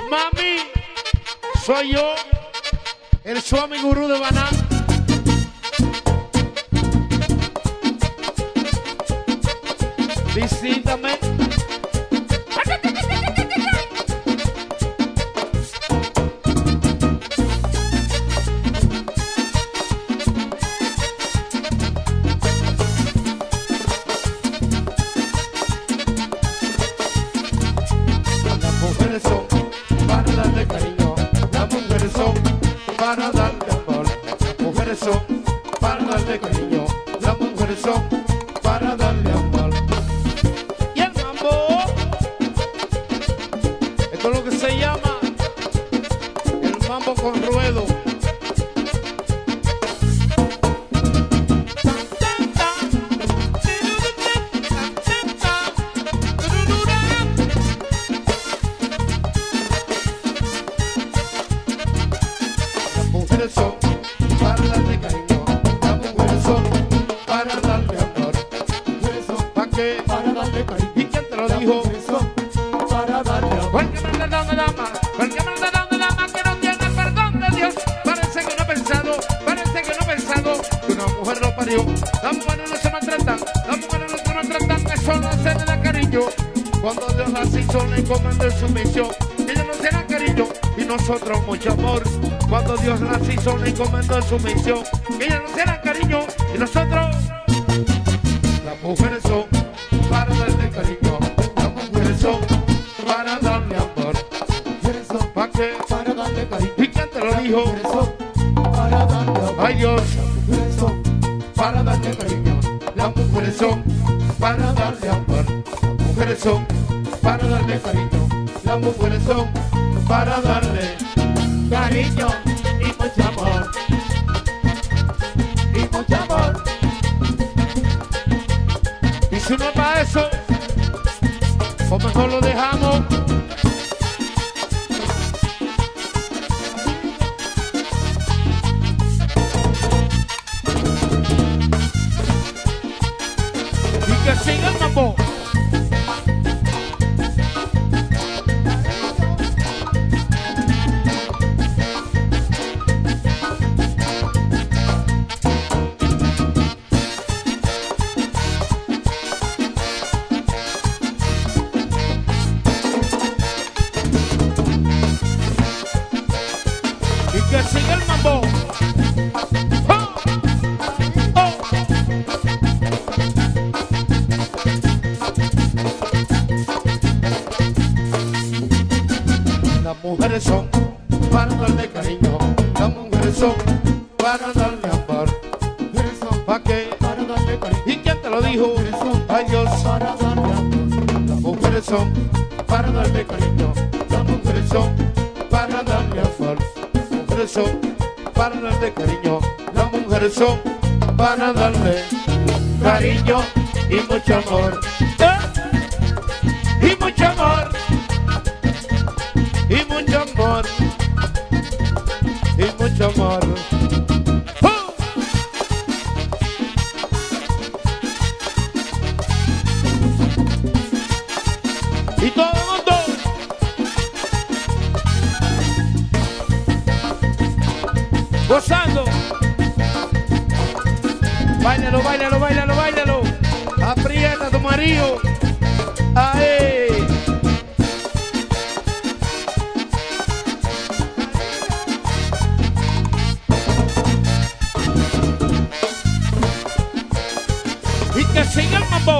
Mami, soy yo, el Swami Gurú de Baná. Visítame. Las mujeres son para darle cariño, las mujeres son para darle amor, las mujeres son para darle cariño, las mujeres son para darle amor. Y el mambo, esto es lo que se llama el mambo con ruedo. Las mujeres son para darle cariño, las mujeres son para darle amor, las mujeres son ¿para qué? Para darle cariño. ¿Y quién te lo dijo? Para darle amor. Porque me han dado dama, porque me han dado dama que no tiene perdón de Dios. Parece que no he pensado, parece que no he pensado que una mujer lo parió. Las mujeres no se maltratan, las mujeres no se maltratan, eso no se le da cariño. Cuando Dios las hizo le encomendó su misión, ellos no se dan cariño y nosotros mucho amor. Cuando Dios las hizo le encomendó su misión, ellos no se dan cariño y nosotros. Las mujeres son para darle cariño, las mujeres son para darle amor, Mujeres son ¿para qué? para darle cariño. ¿Y quién te lo dijo? Mujeres son para darle amor. Ay Dios, Mujeres son para darle cariño. las mujeres son para darle amor, las mujeres son para darle cariño, las mujeres son para darle Cariño y mucho amor. Y mucho amor. y si no es para eso, pues mejor lo dejamos. Y que siga el mambo. Y que siga el mambo. ¡Oh! ¡Oh! Las mujeres son para darle cariño, las mujeres son para darle amor, Mujeres son ¿para qué? para darle cariño. ¿Y quién te lo dijo? Ay Dios, Para darle amor. las mujeres son para darle cariño, las mujeres son para darle amor, las mujeres son para darle cariño, las mujeres son para darle cariño y mucho amor. Y mucho amor. Y mucho amor. Y mucho amor. ¡Oh! Y todo el mundo gozando. Báilalo, báilalo, báilalo, báilalo. Aprieta a tu marido. ¡Ahí! Y que siga el mambo.